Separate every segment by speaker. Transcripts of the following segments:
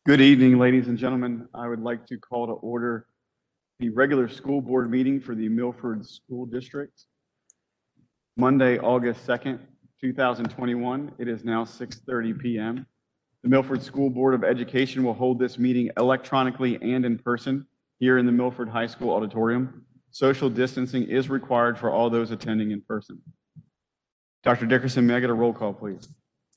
Speaker 1: Good evening, ladies and gentlemen. I would like to call to order the regular school board meeting for the Milford School District. Monday, August 2nd, 2021. It is now 6:30 p.m. The Milford School Board of Education will hold this meeting electronically and in person here in the Milford High School auditorium. Social distancing is required for all those attending in person. Dr. Dickerson, may I get a roll call, please?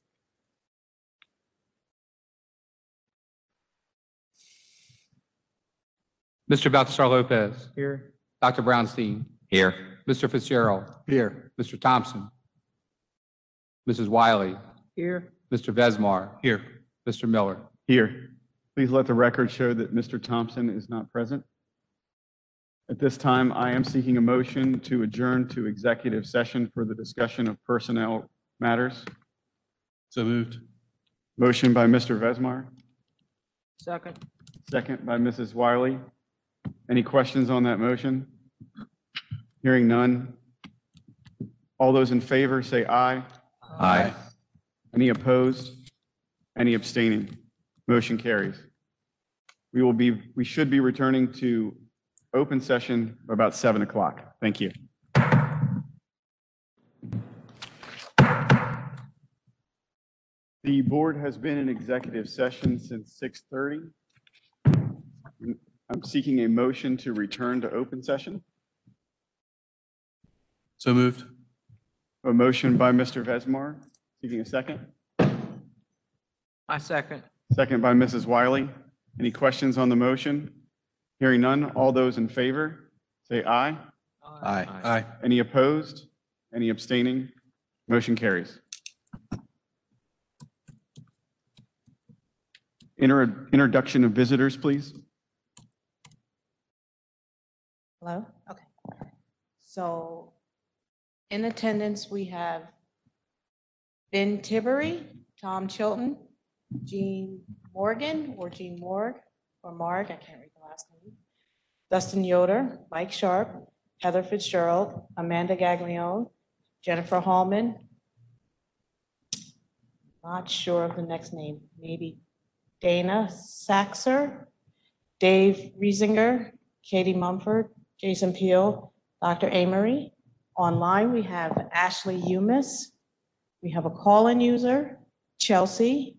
Speaker 2: Mr. Baltasar Lopez.
Speaker 1: Here.
Speaker 2: Dr. Brownstein.
Speaker 3: Here.
Speaker 2: Mr. Fitzgerald.
Speaker 1: Here.
Speaker 2: Mr. Thompson. Mrs. Wiley.
Speaker 1: Here.
Speaker 2: Mr. Vesmar.
Speaker 3: Here.
Speaker 2: Mr. Miller.
Speaker 1: Here. Please let the record show that Mr. Thompson is not present. At this time, I am seeking a motion to adjourn to executive session for the discussion of personnel matters.
Speaker 3: So moved.
Speaker 1: Motion by Mr. Vesmar,
Speaker 4: Second.
Speaker 1: second by Mrs. Wiley. Any questions on that motion? Hearing none. All those in favor say aye.
Speaker 3: Aye.
Speaker 1: Any opposed? Any abstaining? Motion carries. We should be returning to open session about 7 o'clock. Thank you. The board has been in executive session since 6:30. I'm seeking a motion to return to open session.
Speaker 3: So moved.
Speaker 1: A motion by Mr. Vesmar, seeking a second.
Speaker 4: I second.
Speaker 1: Second by Mrs. Wiley. Any questions on the motion? Hearing none, all those in favor, say aye.
Speaker 3: Aye. Aye.
Speaker 1: Any opposed? Any abstaining? Motion carries. Introduction of visitors, please.
Speaker 5: Hello? Okay. So in attendance, we have Ben Tibbery, Tom Chilton, Jean Morgan or Jean Morg or Marg, I can't read the last name, Dustin Yoder, Mike Sharp, Heather Fitzgerald, Amanda Gaglione, Jennifer Hallman. Not sure of the next name, maybe Dana Saxer, Dave Riesinger, Katie Mumford, Jason Peel, Dr. Amory. Online, we have Ashley Umis. We have a call-in user, Chelsea,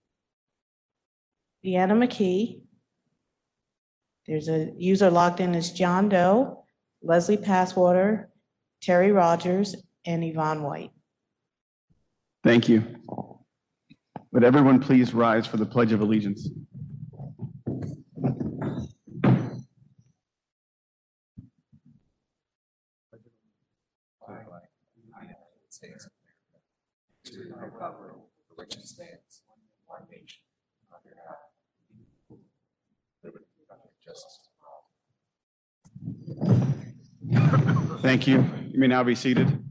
Speaker 5: Deanna McKee. There's a user logged in as John Doe, Leslie Passwater, Terry Rogers, and Yvonne White.
Speaker 1: Thank you. Would everyone please rise for the Pledge of Allegiance?
Speaker 3: To the republic for which it stands, one nation, under God, liberty and justice.
Speaker 1: Thank you. You may now be seated.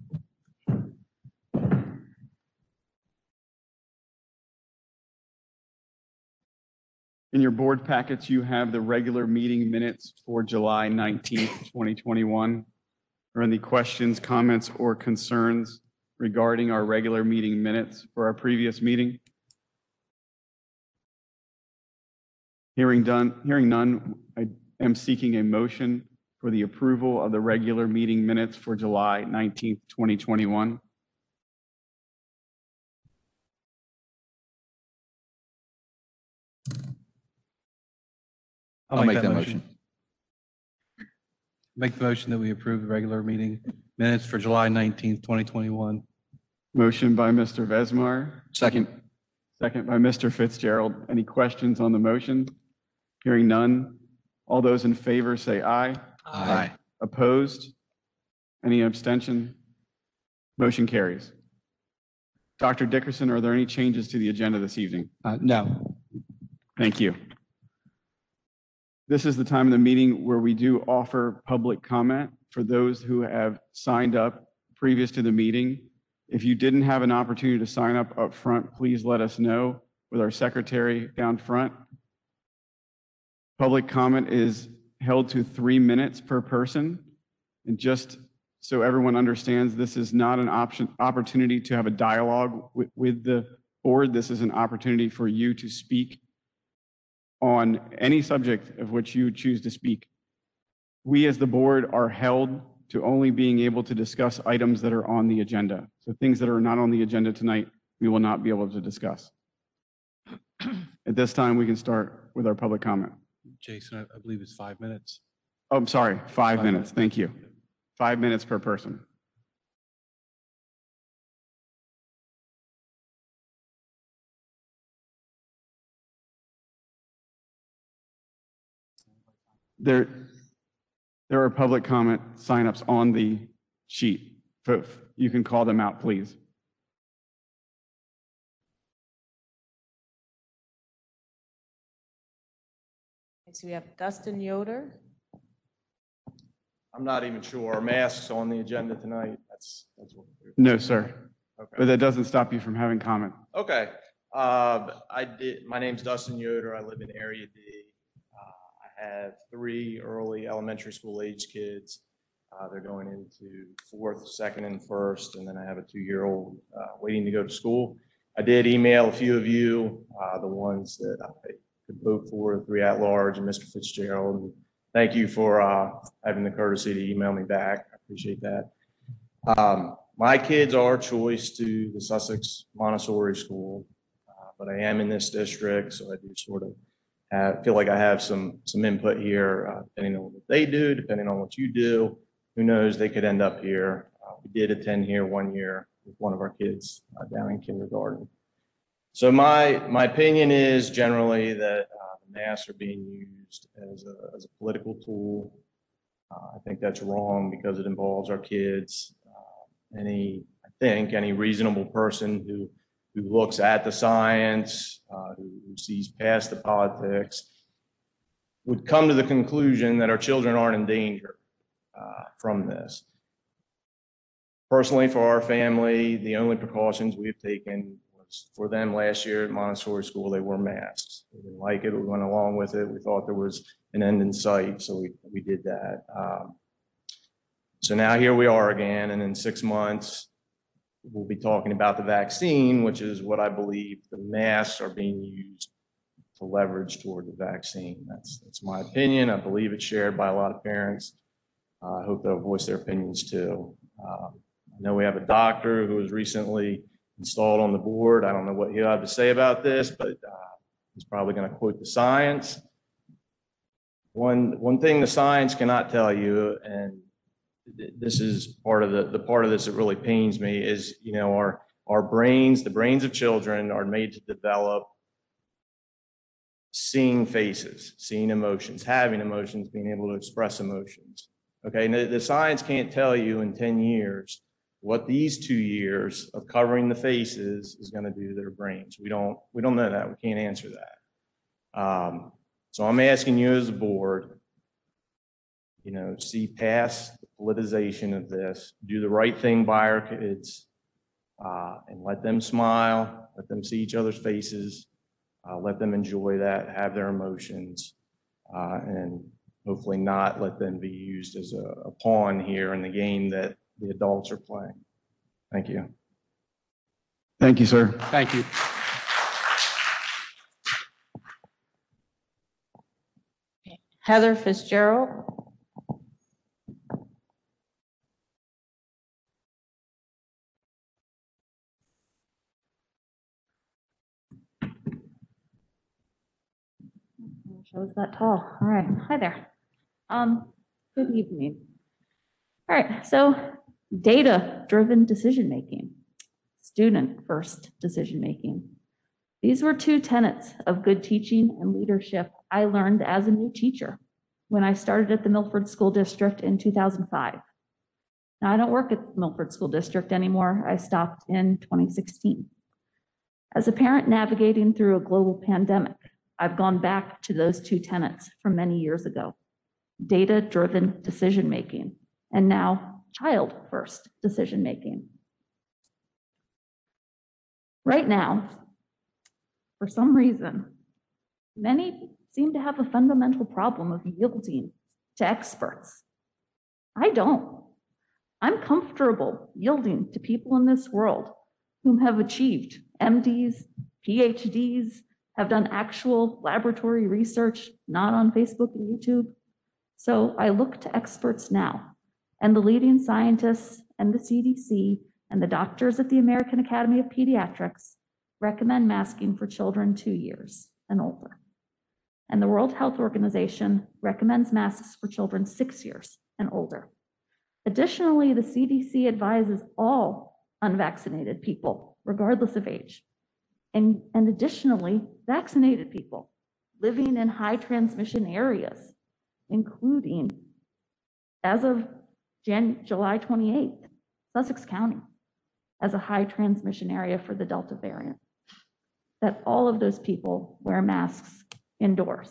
Speaker 1: In your board packets, you have the regular meeting minutes for July 19th, 2021. Are any questions, comments, or concerns regarding our regular meeting minutes for our previous meeting? Hearing none, I am seeking a motion for the approval of the regular meeting minutes for July 19th, 2021.
Speaker 3: I'll make that motion.
Speaker 6: Make the motion that we approve the regular meeting minutes for July 19th, 2021.
Speaker 1: Motion by Mr. Vesmar.
Speaker 3: Second.
Speaker 1: Second by Mr. Fitzgerald. Any questions on the motion? Hearing none. All those in favor say aye.
Speaker 3: Aye.
Speaker 1: Opposed? Any abstention? Motion carries. Dr. Dickerson, are there any changes to the agenda this evening?
Speaker 2: No.
Speaker 1: Thank you. This is the time of the meeting where we do offer public comment for those who have signed up previous to the meeting. If you didn't have an opportunity to sign up front, please let us know with our secretary down front. Public comment is held to 3 minutes per person. And just so everyone understands, this is not an opportunity to have a dialogue with the board. This is an opportunity for you to speak on any subject of which you choose to speak. We as the board are held to only being able to discuss items that are on the agenda. So things that are not on the agenda tonight, we will not be able to discuss. At this time, we can start with our public comment.
Speaker 6: Jason, I believe it's 5 minutes.
Speaker 1: Oh, I'm sorry, 5
Speaker 6: 5
Speaker 1: minutes.
Speaker 6: minutes.
Speaker 1: Thank you. 5 minutes per person. There are public comment signups on the sheet. You can call them out, please.
Speaker 5: So we have Dustin Yoder.
Speaker 7: I'm not even sure. Are masks on the agenda tonight? That's what.
Speaker 1: No, sir.
Speaker 7: Okay.
Speaker 1: But that doesn't stop you from having comment.
Speaker 7: Okay. My name's Dustin Yoder. I live in Area D. I have 3 early elementary school age kids. They're going into 4th, 2nd, and 1st, and then I have a 2-year-old waiting to go to school. I did email a few of you, the ones that I could vote for, 3 at large, and Mr. Fitzgerald. And thank you for having the courtesy to email me back. I appreciate that. My kids are choice to the Sussex Montessori School, but I am in this district, so I do sort of feel like I have some input here, depending on what they do, depending on what you do. Who knows, they could end up here. We did attend here 1 year with one of our kids down in kindergarten. So my opinion is generally that the masks are being used as a political tool. I think that's wrong because it involves our kids. I think any reasonable person who looks at the science, who sees past the politics, would come to the conclusion that our children aren't in danger from this. Personally, for our family, the only precautions we have taken was for them last year at Montessori School. They wore masks. We didn't like it. We went along with it. We thought there was an end in sight, so we did that. So now here we are again, and in 6 months, we'll be talking about the vaccine, which is what I believe the masks are being used to leverage toward the vaccine. That's my opinion. I believe it's shared by a lot of parents. I hope they'll voice their opinions too. I know we have a doctor who was recently installed on the board. I don't know what he'll have to say about this, but he's probably going to quote the science. One thing the science cannot tell you, and this is part of the part of this that really pains me, is, you know, our brains, the brains of children are made to develop seeing faces, seeing emotions, having emotions, being able to express emotions. Okay, and the science can't tell you in 10 years what these 2 years of covering the faces is going to do to their brains. We don't know that. We can't answer that. So I'm asking you as a board, you know, see past the politicization of this, do the right thing by our kids, and let them smile, let them see each other's faces, let them enjoy that, have their emotions, and hopefully not let them be used as a pawn here in the game that the adults are playing. Thank you.
Speaker 1: Thank you, sir.
Speaker 2: Thank you.
Speaker 5: Heather Fitzgerald.
Speaker 8: I was that tall. All right. Hi there. Good evening. All right. So data-driven decision-making, student-first decision-making. These were 2 tenets of good teaching and leadership I learned as a new teacher when I started at the Milford School District in 2005. Now, I don't work at the Milford School District anymore. I stopped in 2016. As a parent navigating through a global pandemic, I've gone back to those 2 tenets from many years ago: data-driven decision-making, and now child-first decision-making. Right now, for some reason, many seem to have a fundamental problem of yielding to experts. I don't. I'm comfortable yielding to people in this world whom have achieved MDs, PhDs, have done actual laboratory research, not on Facebook and YouTube. So I look to experts now, and the leading scientists and the CDC and the doctors at the American Academy of Pediatrics recommend masking for children 2 years and older. And the World Health Organization recommends masks for children 6 years and older. Additionally, the CDC advises all unvaccinated people, regardless of age, and additionally, vaccinated people living in high transmission areas, including, as of July 28th, Sussex County as a high transmission area for the Delta variant, that all of those people wear masks indoors.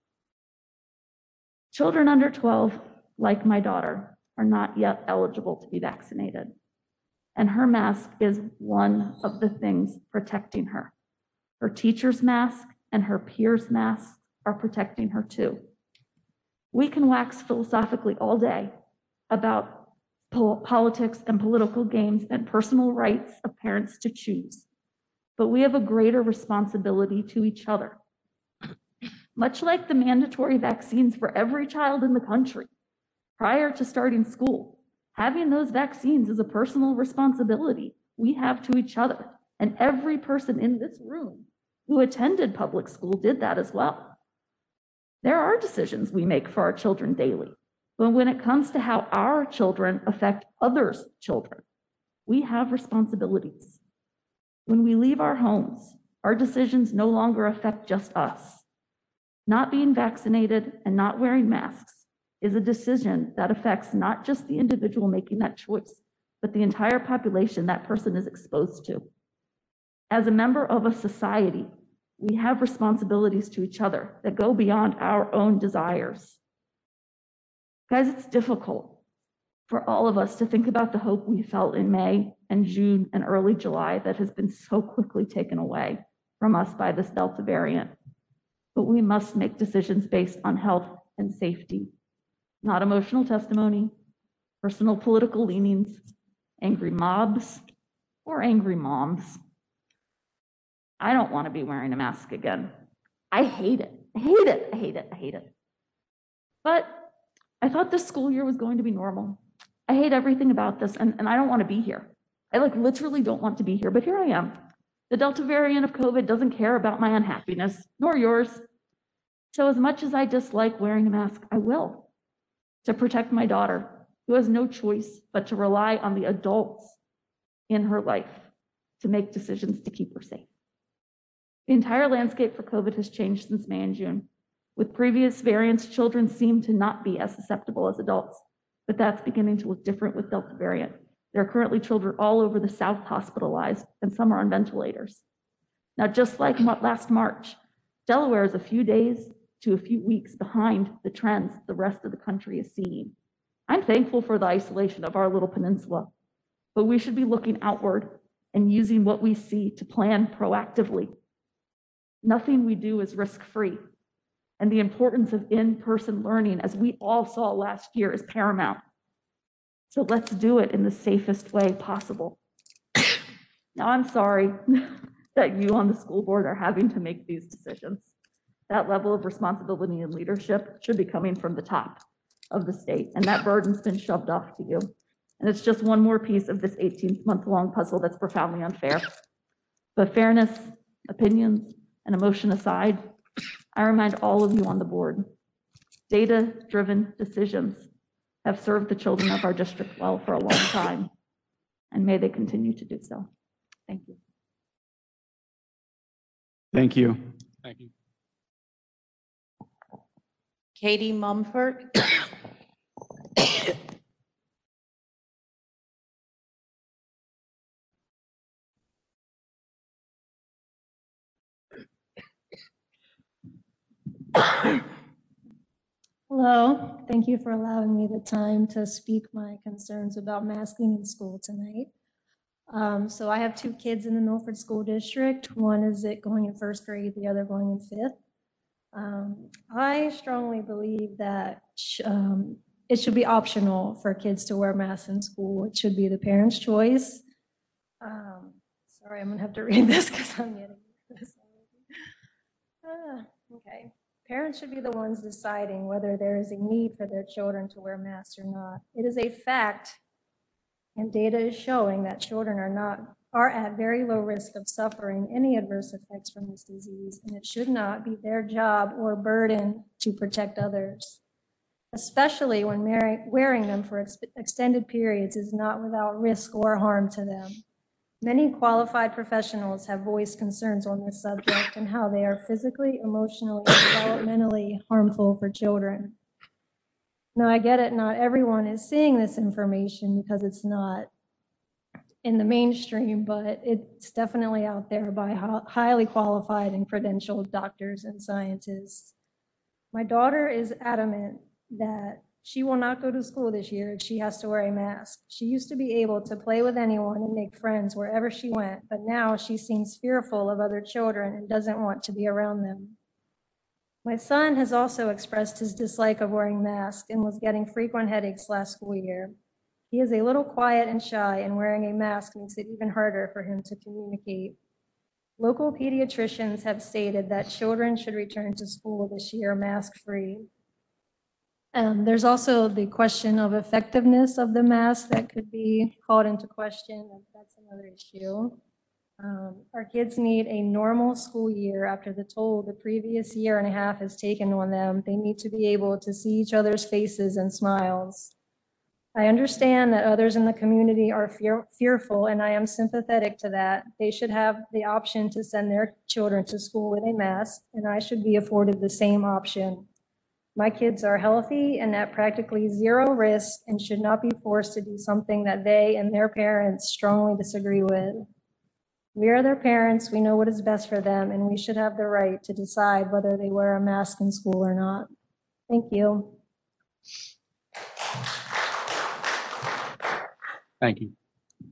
Speaker 8: Children under 12, like my daughter, are not yet eligible to be vaccinated. And her mask is one of the things protecting her. Her teacher's mask and her peers' masks are protecting her too. We can wax philosophically all day about politics and political games and personal rights of parents to choose, but we have a greater responsibility to each other. Much like the mandatory vaccines for every child in the country prior to starting school, having those vaccines is a personal responsibility we have to each other. And every person in this room who attended public school did that as well. There are decisions we make for our children daily, but when it comes to how our children affect others' children, we have responsibilities. When we leave our homes, our decisions no longer affect just us. Not being vaccinated and not wearing masks is a decision that affects not just the individual making that choice, but the entire population that person is exposed to. As a member of a society, we have responsibilities to each other that go beyond our own desires. Guys, it's difficult for all of us to think about the hope we felt in May and June and early July that has been so quickly taken away from us by this Delta variant. But we must make decisions based on health and safety, not emotional testimony, personal political leanings, angry mobs, or angry moms. I don't want to be wearing a mask again. I hate it. I hate it. I hate it. I hate it. But I thought this school year was going to be normal. I hate everything about this, and I don't want to be here. I literally don't want to be here, but here I am. The Delta variant of COVID doesn't care about my unhappiness, nor yours. So as much as I dislike wearing a mask, I will, to protect my daughter, who has no choice but to rely on the adults in her life to make decisions to keep her safe. The entire landscape for COVID has changed since May and June. With previous variants, children seem to not be as susceptible as adults, but that's beginning to look different with Delta variant. There are currently children all over the South hospitalized, and some are on ventilators. Now, just like last March, Delaware is a few days to a few weeks behind the trends the rest of the country is seeing. I'm thankful for the isolation of our little peninsula, but we should be looking outward and using what we see to plan proactively. Nothing we do is risk-free, and the importance of in-person learning, as we all saw last year, is paramount. So let's do it in the safest way possible. Now, I'm sorry that you on the school board are having to make these decisions. That level of responsibility and leadership should be coming from the top of the state, and that burden's been shoved off to you. And it's just one more piece of this 18-month-long puzzle that's profoundly unfair. But fairness, opinions, and emotion aside, I remind all of you on the board, data-driven decisions have served the children of our district well for a long time, and may they continue to do so. Thank you.
Speaker 1: Thank you.
Speaker 2: Thank you.
Speaker 5: Katie Mumford.
Speaker 9: Hello, thank you for allowing me the time to speak my concerns about masking in school tonight. So I have two kids in the Milford School District. One is going in first grade, the other going in fifth. I strongly believe that it should be optional for kids to wear masks in school. It should be the parent's choice. Sorry, I'm gonna have to read this because I'm getting this. Okay. Parents should be the ones deciding whether there is a need for their children to wear masks or not. It is a fact, and data is showing that children are at very low risk of suffering any adverse effects from this disease, and it should not be their job or burden to protect others, especially when wearing them for extended periods is not without risk or harm to them. Many qualified professionals have voiced concerns on this subject and how they are physically, emotionally, and developmentally harmful for children. Now, I get it, not everyone is seeing this information because it's not in the mainstream, but it's definitely out there by highly qualified and credentialed doctors and scientists. My daughter is adamant that she will not go to school this year if she has to wear a mask. She used to be able to play with anyone and make friends wherever she went, but now she seems fearful of other children and doesn't want to be around them. My son has also expressed his dislike of wearing masks and was getting frequent headaches last school year. He is a little quiet and shy, and wearing a mask makes it even harder for him to communicate. Local pediatricians have stated that children should return to school this year mask-free. There's also the question of effectiveness of the mask that could be called into question. That's another issue. Our kids need a normal school year after the toll the previous year and a half has taken on them. They need to be able to see each other's faces and smiles. I understand that others in the community are fearful, and I am sympathetic to that. They should have the option to send their children to school with a mask, and I should be afforded the same option. My kids are healthy and at practically zero risk and should not be forced to do something that they and their parents strongly disagree with. We are their parents, we know what is best for them, and we should have the right to decide whether they wear a mask in school or not. Thank you.
Speaker 2: Thank you.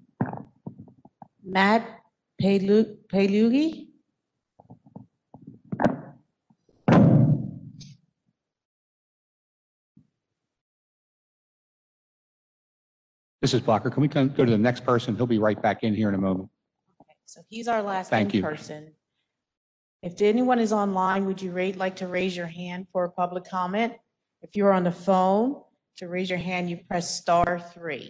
Speaker 5: Matt Palugi?
Speaker 2: Mrs. Blocker, can we go to the next person? He'll be right back in here in a moment.
Speaker 5: So he's our last
Speaker 2: Thank you.
Speaker 5: in-person. If anyone is online, would you like to raise your hand for a public comment? If you're on the phone, to raise your hand, you press *3.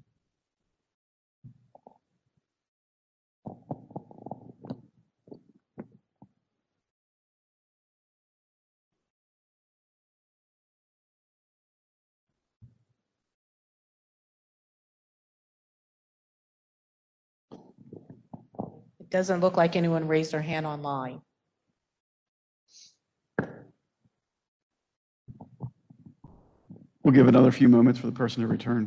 Speaker 5: It doesn't look like anyone raised their hand online.
Speaker 1: We'll give another few moments for the person to return.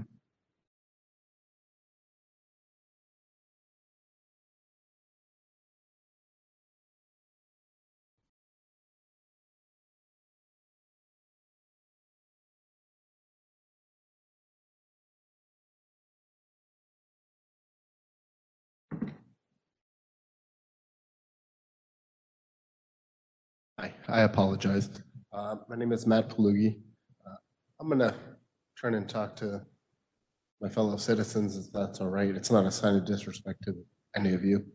Speaker 10: Hi, I apologize. My name is Matt Palugi. I'm going to turn and talk to my fellow citizens, if that's all right. It's not a sign of disrespect to any of you.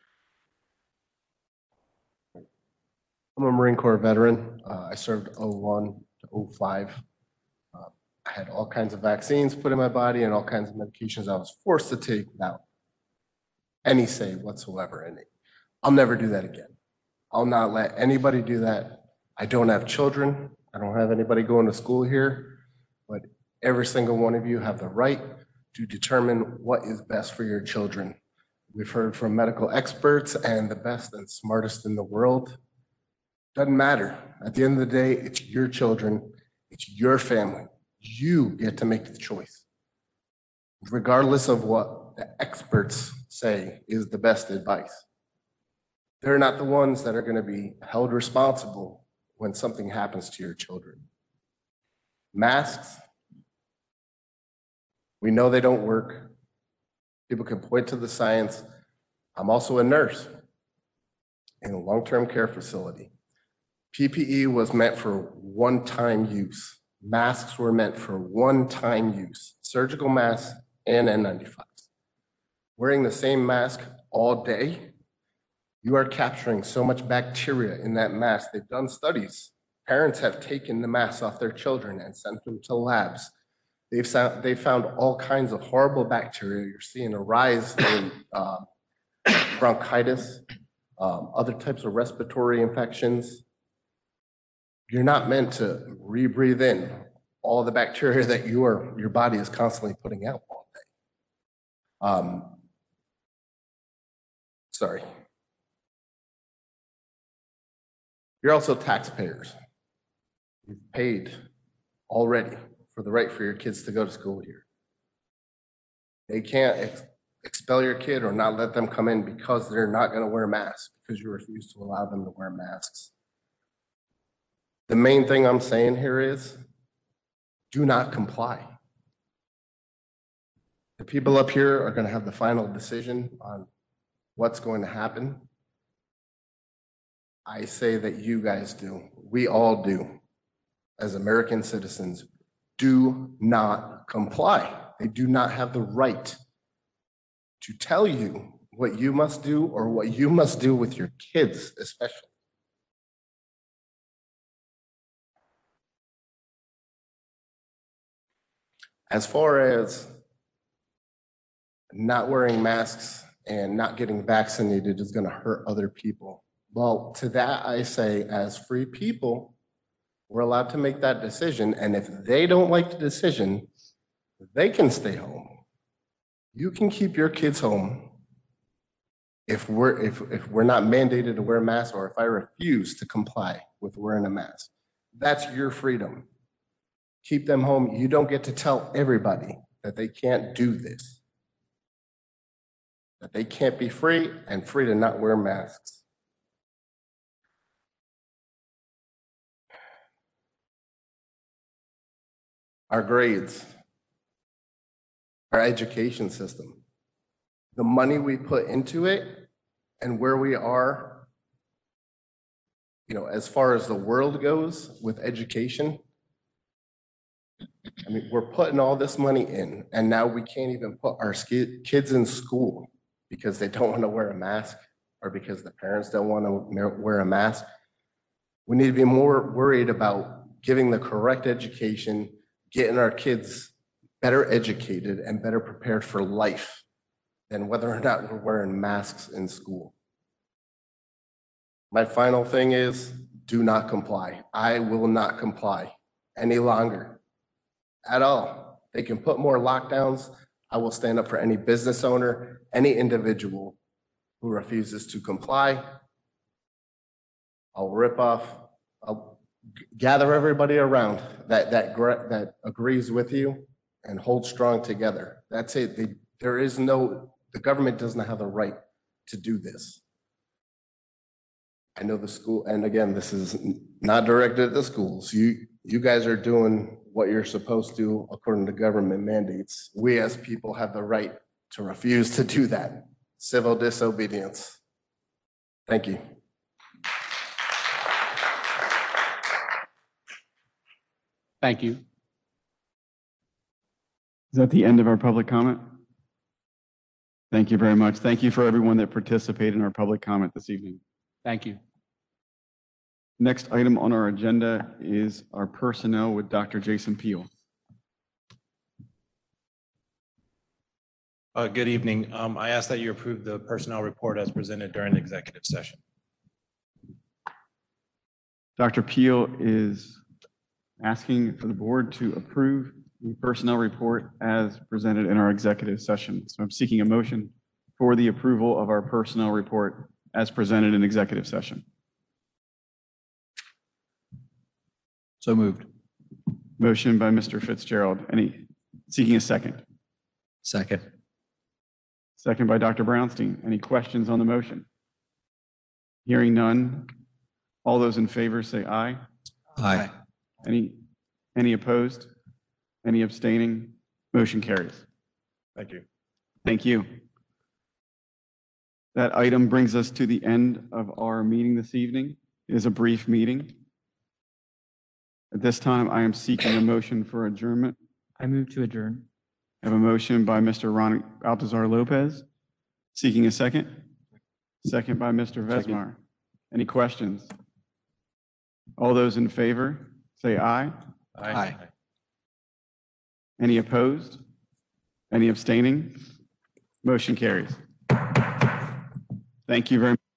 Speaker 10: I'm a Marine Corps veteran. I served 01 to 05. I had all kinds of vaccines put in my body and all kinds of medications I was forced to take without any say whatsoever in it. I'll never do that again. I'll not let anybody do that. I don't have children. I don't have anybody going to school here, but every single one of you have the right to determine what is best for your children. We've heard from medical experts and the best and smartest in the world. Doesn't matter. At the end of the day, it's your children. It's your family. You get to make the choice. Regardless of what the experts say is the best advice. They're not the ones that are going to be held responsible when something happens to your children. Masks, we know they don't work. People can point to the science. I'm also a nurse in a long-term care facility. PPE was meant for one-time use. Masks were meant for one-time use. Surgical masks and N95s. Wearing the same mask all day You are capturing so much bacteria in that mask. They've done studies. Parents have taken the masks off their children and sent them to labs. They found all kinds of horrible bacteria. You're seeing a rise in bronchitis, other types of respiratory infections. You're not meant to rebreathe in all the bacteria that your body is constantly putting out all day. Sorry. You're also taxpayers. You've paid already for the right for your kids to go to school here. They can't expel your kid or not let them come in because they're not going to wear masks because you refuse to allow them to wear masks. The main thing I'm saying here is do not comply. The people up here are going to have the final decision on what's going to happen. I say that you guys do. We all do. As American citizens, do not comply. They do not have the right to tell you what you must do or what you must do with your kids, especially. As far as not wearing masks and not getting vaccinated is going to hurt other people. Well, to that I say, as free people, we're allowed to make that decision. And if they don't like the decision, they can stay home. You can keep your kids home if we're not mandated to wear masks, or if I refuse to comply with wearing a mask. That's your freedom. Keep them home. You don't get to tell everybody that they can't do this, that they can't be free and free to not wear masks. Our grades, our education system, the money we put into it and where we are, as far as the world goes with education. I mean, we're putting all this money in, and now we can't even put our kids in school because they don't want to wear a mask or because the parents don't want to wear a mask. We need to be more worried about giving the correct education, getting our kids better educated and better prepared for life than whether or not we're wearing masks in school. My final thing is do not comply. I will not comply any longer at all. They can put more lockdowns. I will stand up for any business owner, any individual who refuses to comply. I'll gather everybody around that agrees with you and hold strong together. That's it. The government doesn't have the right to do this. I know the school, and again, this is not directed at the schools. You guys are doing what you're supposed to according to government mandates. We as people have the right to refuse to do that. Civil disobedience. Thank you.
Speaker 2: Thank you.
Speaker 1: Is that the end of our public comment? Thank you very much. Thank you for everyone that participated in our public comment this evening.
Speaker 2: Thank you.
Speaker 1: Next item on our agenda is our personnel with Dr. Jason Peel.
Speaker 11: Good evening. I ask that you approve the personnel report as presented during the executive session.
Speaker 1: Dr. Peel is asking for the board to approve the personnel report as presented in our executive session. So I'm seeking a motion for the approval of our personnel report as presented in executive session.
Speaker 6: So moved.
Speaker 1: Motion by Mr. Fitzgerald. Seeking a second?
Speaker 6: Second.
Speaker 1: Second by Dr. Brownstein. Any questions on the motion? Hearing none. All those in favor say aye.
Speaker 6: Aye.
Speaker 1: Any opposed? Any abstaining? Motion carries.
Speaker 11: Thank you.
Speaker 1: Thank you. That item brings us to the end of our meeting this evening. It is a brief meeting. At this time, I am seeking a motion for adjournment.
Speaker 4: I move to adjourn.
Speaker 1: I have a motion by Mr. Ron Baltazar Lopez. Seeking a second? Second by Mr. Vesmar. Any questions? All those in favor, say aye.
Speaker 2: Aye.
Speaker 1: Any opposed? Any abstaining? Motion carries. Thank you very much.